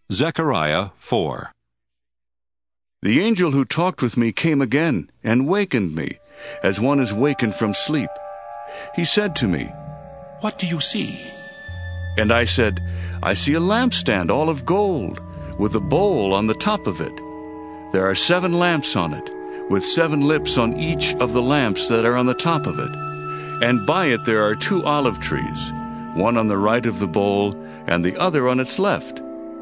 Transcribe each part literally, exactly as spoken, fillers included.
Zechariah four. The angel who talked with me came again and wakened me, as one is wakened from sleep. He said to me, "What do you see?" And I said, "I see a lampstand all of gold, with a bowl on the top of it. There are seven lamps on it, with seven lips on each of the lamps that are on the top of it. And by it there are two olive trees, one on the right of the bowl and the other on its left."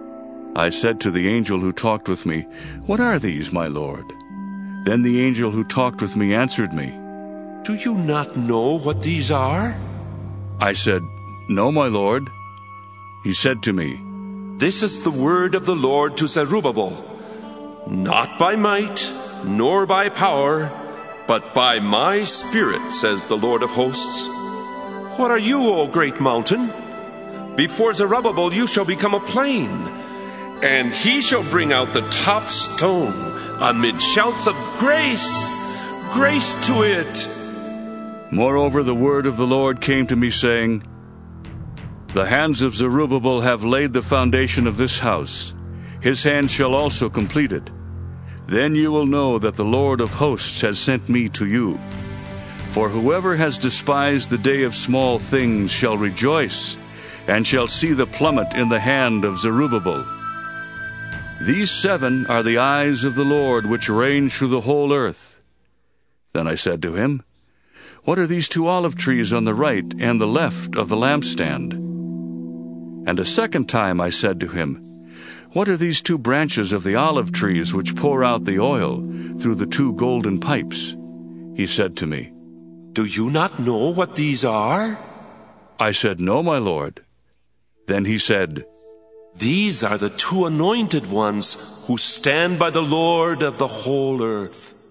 I said to the angel who talked with me, "What are these, my Lord?" Then the angel who talked with me answered me, "Do you not know what these are?" I said, "No, my Lord." He said to me, "This is the word of the Lord to Zerubbabel. Not by might, nor by power, but by my Spirit, says the Lord of hosts. What are you, O great mountain? Before Zerubbabel you shall become a plain, and he shall bring out the top stone amid shouts of grace, grace to it." Moreover, the word of the Lord came to me, saying, "The hands of Zerubbabel have laid the foundation of this house. His hand shall also complete it. Then you will know that the Lord of hosts has sent me to you. For whoever has despised the day of small things shall rejoice, and shall see the plummet in the hand of Zerubbabel. These seven are the eyes of the Lord, which range through the whole earth." Then I said to him, "What are these two olive trees on the right and the left of the lampstand?" And a second time I said to him, "What are these two branches of the olive trees which pour out the oil through the two golden pipes?" He said to me, "Do you not know what these are?" I said, "No, my Lord." Then he said, "These are the two anointed ones who stand by the Lord of the whole earth."